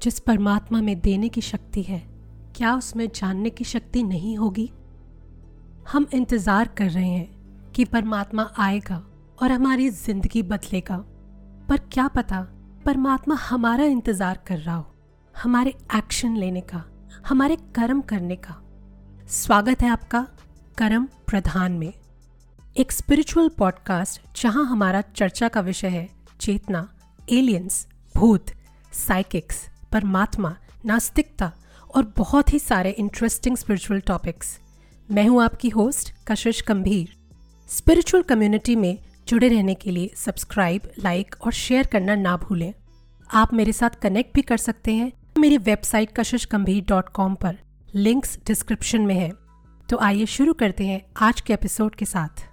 जिस परमात्मा में देने की शक्ति है, क्या उसमें जानने की शक्ति नहीं होगी? हम इंतज़ार कर रहे हैं कि परमात्मा आएगा और हमारी ज़िंदगी बदलेगा, पर क्या पता परमात्मा हमारा इंतज़ार कर रहा हो, हमारे एक्शन लेने का, हमारे कर्म करने का। स्वागत है आपका कर्म प्रधान में, एक स्पिरिचुअल पॉडकास्ट जहां हमारा चर्चा का विषय है चेतना, एलियंस, भूत, साइकिक्स, परमात्मा, नास्तिकता और बहुत ही सारे इंटरेस्टिंग स्पिरिचुअल टॉपिक्स। मैं हूं आपकी होस्ट कशिश गंभीर। स्पिरिचुअल कम्युनिटी में जुड़े रहने के लिए सब्सक्राइब, लाइक और शेयर करना ना भूलें। आप मेरे साथ कनेक्ट भी कर सकते हैं मेरी वेबसाइट kashishgambhir.com पर, लिंक्स डिस्क्रिप्शन में है। तो आइए शुरू करते हैं आज के एपिसोड के साथ।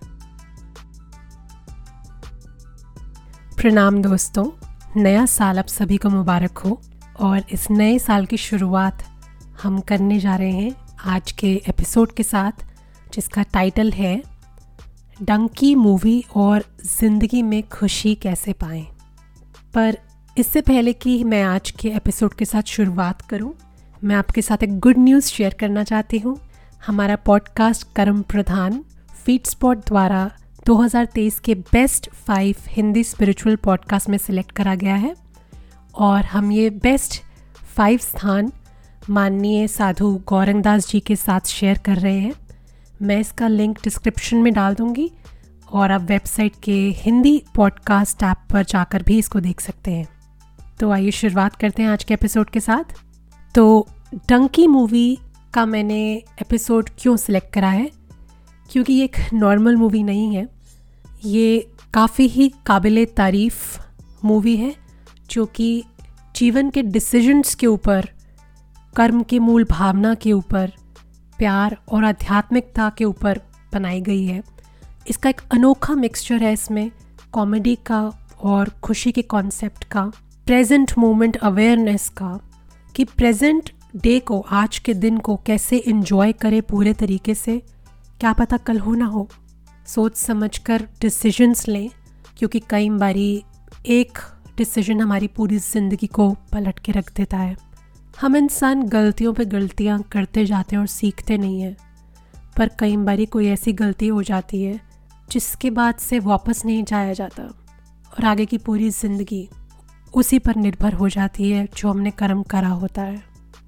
प्रणाम दोस्तों, नया साल आप सभी को मुबारक हो। और इस नए साल की शुरुआत हम करने जा रहे हैं आज के एपिसोड के साथ, जिसका टाइटल है डंकी मूवी और ज़िंदगी में खुशी कैसे पाएं। पर इससे पहले कि मैं आज के एपिसोड के साथ शुरुआत करूं, मैं आपके साथ एक गुड न्यूज़ शेयर करना चाहती हूं। हमारा पॉडकास्ट कर्म प्रधान फीडस्पॉट द्वारा 2023 के बेस्ट 5 हिंदी स्पिरिचुअल पॉडकास्ट में सिलेक्ट करा गया है और हम ये बेस्ट 5 स्थान माननीय साधु गौरंग दास जी के साथ शेयर कर रहे हैं। मैं इसका लिंक डिस्क्रिप्शन में डाल दूंगी और आप वेबसाइट के हिंदी पॉडकास्ट ऐप पर जाकर भी इसको देख सकते हैं। तो आइए शुरुआत करते हैं आज के एपिसोड के साथ। तो डंकी मूवी का मैंने एपिसोड क्यों सिलेक्ट करा है? क्योंकि ये एक नॉर्मल मूवी नहीं है, ये काफ़ी ही काबिले तारीफ़ मूवी है जो कि जीवन के डिसीजंस के ऊपर, कर्म की मूल भावना के ऊपर, प्यार और आध्यात्मिकता के ऊपर बनाई गई है। इसका एक अनोखा मिक्सचर है इसमें कॉमेडी का और खुशी के कॉन्सेप्ट का, प्रेजेंट मोमेंट अवेयरनेस का, कि प्रेजेंट डे को, आज के दिन को कैसे एंजॉय करें पूरे तरीके से। क्या पता कल हो ना हो, सोच समझकर डिसीजंस लें, क्योंकि कई बारी एक डिसीजन हमारी पूरी ज़िंदगी को पलट के रख देता है। हम इंसान गलतियों पे गलतियां करते जाते हैं और सीखते नहीं हैं, पर कई बारी कोई ऐसी गलती हो जाती है जिसके बाद से वापस नहीं जाया जाता और आगे की पूरी ज़िंदगी उसी पर निर्भर हो जाती है जो हमने कर्म करा होता है।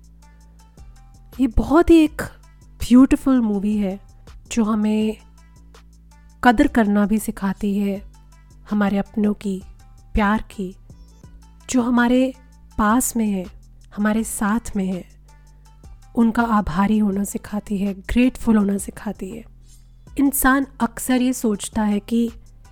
ये बहुत ही एक ब्यूटीफुल मूवी है जो हमें कदर करना भी सिखाती है, हमारे अपनों की, प्यार की, जो हमारे पास में है, हमारे साथ में है, उनका आभारी होना सिखाती है, ग्रेटफुल होना सिखाती है। इंसान अक्सर ये सोचता है कि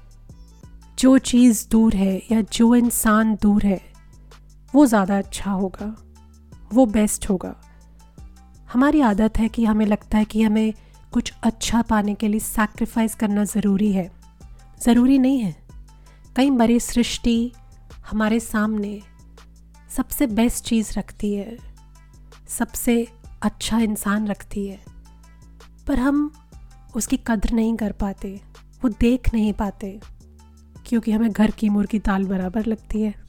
जो चीज़ दूर है या जो इंसान दूर है वो ज़्यादा अच्छा होगा, वो बेस्ट होगा। हमारी आदत है कि हमें लगता है कि हमें कुछ अच्छा पाने के लिए सैक्रिफाइस करना ज़रूरी है। ज़रूरी नहीं है। कई बारी सृष्टि हमारे सामने सबसे बेस्ट चीज़ रखती है, सबसे अच्छा इंसान रखती है, पर हम उसकी कद्र नहीं कर पाते, वो देख नहीं पाते, क्योंकि हमें घर की मुर्गी दाल बराबर लगती है।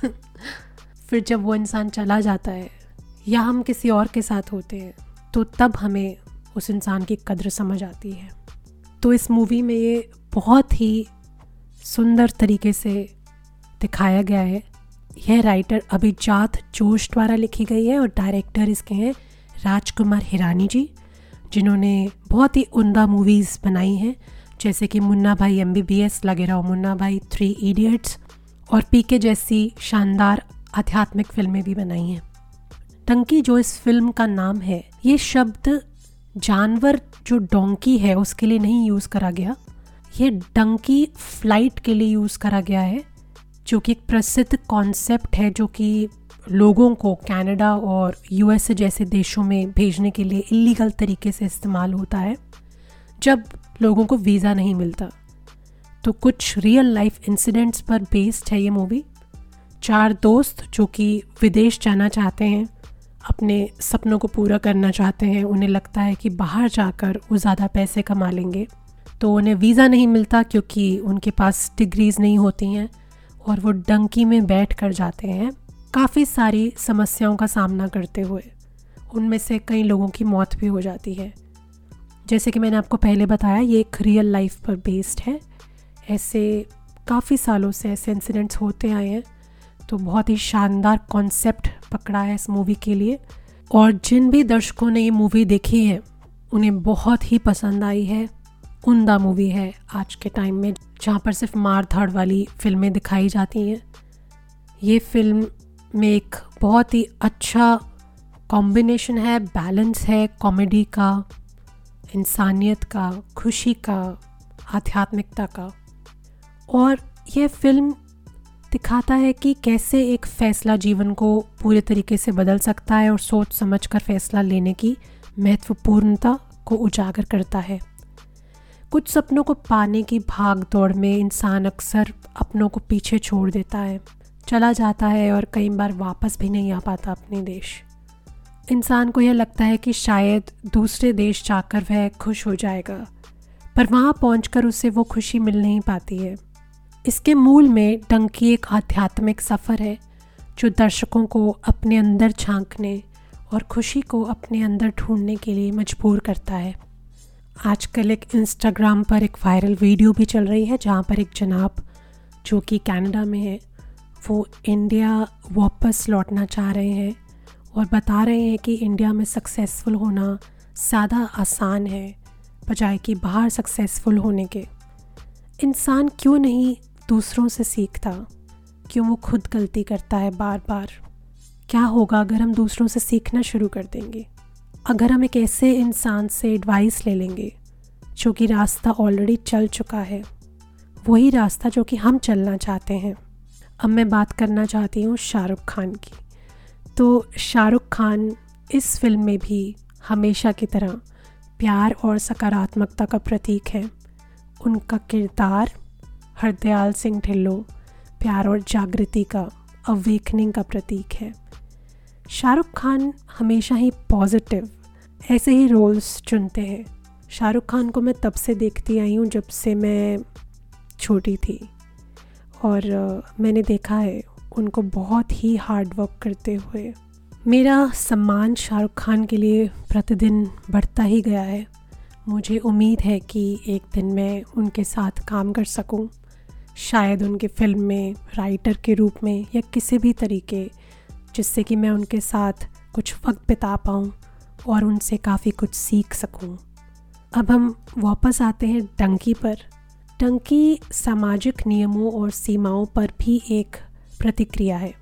फिर जब वो इंसान चला जाता है या हम किसी और के साथ होते हैं, तो तब हमें उस इंसान की कद्र समझ आती है। तो इस मूवी में ये बहुत ही सुंदर तरीके से दिखाया गया है। यह राइटर अभिजात जोश द्वारा लिखी गई है और डायरेक्टर इसके हैं राजकुमार हिरानी जी, जिन्होंने बहुत ही उम्दा मूवीज़ बनाई हैं, जैसे कि मुन्ना भाई MBBS, लगे रहो मुन्ना भाई, 3 इडियट्स और पीके जैसी शानदार आध्यात्मिक फिल्में भी बनाई हैं। डंकी जो इस फिल्म का नाम है, ये शब्द जानवर जो डोंकी है उसके लिए नहीं यूज़ करा गया, ये डंकी फ्लाइट के लिए यूज़ करा गया है, जो कि एक प्रसिद्ध कॉन्सेप्ट है जो कि लोगों को कनाडा और USA जैसे देशों में भेजने के लिए इलीगल तरीके से इस्तेमाल होता है जब लोगों को वीज़ा नहीं मिलता। तो कुछ रियल लाइफ इंसिडेंट्स पर बेस्ड है ये मूवी। 4 दोस्त जो कि विदेश जाना चाहते हैं, अपने सपनों को पूरा करना चाहते हैं, उन्हें लगता है कि बाहर जाकर वो ज़्यादा पैसे कमा लेंगे, तो उन्हें वीज़ा नहीं मिलता क्योंकि उनके पास डिग्रीज़ नहीं होती हैं और वो डंकी में बैठ कर जाते हैं काफ़ी सारी समस्याओं का सामना करते हुए। उनमें से कई लोगों की मौत भी हो जाती है। जैसे कि मैंने आपको पहले बताया, ये एक रियल लाइफ पर बेस्ड है। ऐसे काफ़ी सालों से ऐसे इंसिडेंट्स होते आए हैं, तो बहुत ही शानदार कॉन्सेप्ट पकड़ा है इस मूवी के लिए। और जिन भी दर्शकों ने ये मूवी देखी है उन्हें बहुत ही पसंद आई है। उम्दा मूवी है आज के टाइम में, जहाँ पर सिर्फ मार धाड़ वाली फिल्में दिखाई जाती हैं। ये फिल्म में एक बहुत ही अच्छा कॉम्बिनेशन है, बैलेंस है कॉमेडी का, इंसानियत का, खुशी का, आध्यात्मिकता का। और यह फिल्म दिखाता है कि कैसे एक फ़ैसला जीवन को पूरे तरीके से बदल सकता है और सोच समझकर फ़ैसला लेने की महत्वपूर्णता को उजागर करता है। कुछ सपनों को पाने की भाग दौड़ में इंसान अक्सर अपनों को पीछे छोड़ देता है, चला जाता है और कई बार वापस भी नहीं आ पाता अपने देश। इंसान को यह लगता है कि शायद दूसरे देश जाकर वह खुश हो जाएगा, पर वहाँ पहुंचकर उसे वो खुशी मिल नहीं पाती है। इसके मूल में डंकी एक आध्यात्मिक सफ़र है जो दर्शकों को अपने अंदर झांकने और खुशी को अपने अंदर ढूंढने के लिए मजबूर करता है। आजकल एक इंस्टाग्राम पर एक वायरल वीडियो भी चल रही है जहाँ पर एक जनाब जो कि कनाडा में है, वो इंडिया वापस लौटना चाह रहे हैं और बता रहे हैं कि इंडिया में सक्सेसफुल होना ज़्यादा आसान है बजाय कि बाहर सक्सेसफुल होने के। इंसान क्यों नहीं दूसरों से सीखता, क्यों वो खुद गलती करता है बार बार? क्या होगा अगर हम दूसरों से सीखना शुरू कर देंगे? अगर हम एक ऐसे इंसान से एडवाइस ले लेंगे जो कि रास्ता ऑलरेडी चल चुका है, वही रास्ता जो कि हम चलना चाहते हैं। अब मैं बात करना चाहती हूँ शाहरुख खान की। तो शाहरुख खान इस फिल्म में भी हमेशा की तरह प्यार और सकारात्मकता का प्रतीक है। उनका किरदार हरदयाल सिंह ढिल्लों प्यार और जागृति का, अवेकनिंग का प्रतीक है। शाहरुख खान हमेशा ही पॉजिटिव ऐसे ही रोल्स चुनते हैं। शाहरुख खान को मैं तब से देखती आई हूँ जब से मैं छोटी थी, और मैंने देखा है उनको बहुत ही हार्ड वर्क करते हुए। मेरा सम्मान शाहरुख खान के लिए प्रतिदिन बढ़ता ही गया है। मुझे उम्मीद है कि एक दिन मैं उनके साथ काम कर सकूं, शायद उनके फिल्म में राइटर के रूप में या किसी भी तरीके, जिससे कि मैं उनके साथ कुछ वक्त बिता पाऊं और उनसे काफ़ी कुछ सीख सकूं। अब हम वापस आते हैं डंकी पर। डंकी सामाजिक नियमों और सीमाओं पर भी एक प्रतिक्रिया है।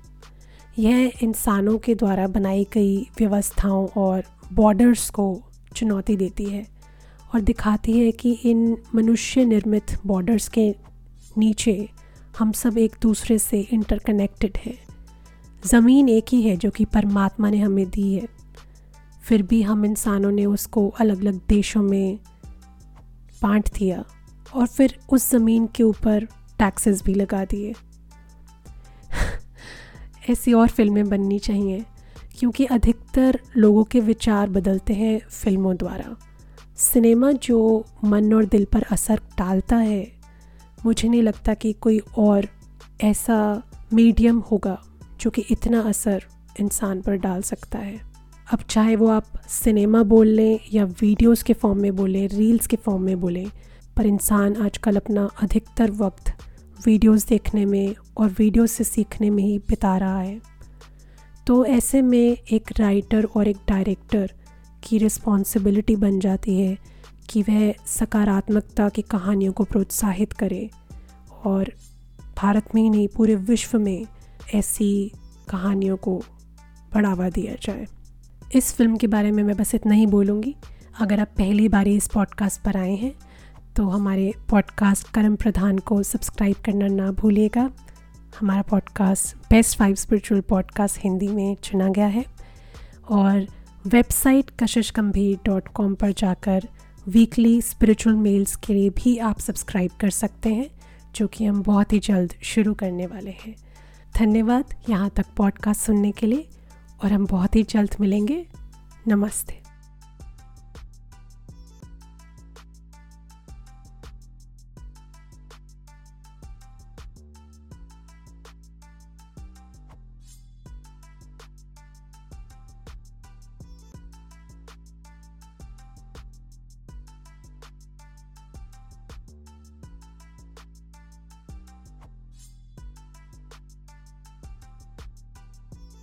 यह इंसानों के द्वारा बनाई गई व्यवस्थाओं और बॉर्डर्स को चुनौती देती है और दिखाती है कि इन मनुष्य निर्मित बॉर्डर्स के नीचे हम सब एक दूसरे से इंटरकनेक्टेड हैं। ज़मीन एक ही है जो कि परमात्मा ने हमें दी है, फिर भी हम इंसानों ने उसको अलग अलग देशों में बांट दिया और फिर उस ज़मीन के ऊपर टैक्सेस भी लगा दिए। ऐसी और फिल्में बननी चाहिए, क्योंकि अधिकतर लोगों के विचार बदलते हैं फिल्मों द्वारा। सिनेमा जो मन और दिल पर असर डालता है, मुझे नहीं लगता कि कोई और ऐसा मीडियम होगा जो कि इतना असर इंसान पर डाल सकता है। अब चाहे वो आप सिनेमा बोल लें या वीडियोस के फॉर्म में बोलें, रील्स के फॉर्म में बोलें, पर इंसान आजकल अपना अधिकतर वक्त वीडियोस देखने में और वीडियोस से सीखने में ही बिता रहा है। तो ऐसे में एक राइटर और एक डायरेक्टर की रिस्पॉन्सिबिलिटी बन जाती है कि वह सकारात्मकता की कहानियों को प्रोत्साहित करे और भारत में ही नहीं पूरे विश्व में ऐसी कहानियों को बढ़ावा दिया जाए। इस फिल्म के बारे में मैं बस इतना ही बोलूँगी। अगर आप पहली बार इस पॉडकास्ट पर आए हैं तो हमारे पॉडकास्ट कर्म प्रधान को सब्सक्राइब करना ना भूलिएगा। हमारा podcast best 5 spiritual podcast Hindi में चुना गया है और वेबसाइट kashishgambhir.com पर जाकर वीकली स्पिरिचुअल मेल्स के लिए भी आप सब्सक्राइब कर सकते हैं, जो कि हम बहुत ही जल्द शुरू करने वाले हैं। धन्यवाद यहाँ तक पॉडकास्ट सुनने के लिए और हम बहुत ही जल्द मिलेंगे। नमस्ते।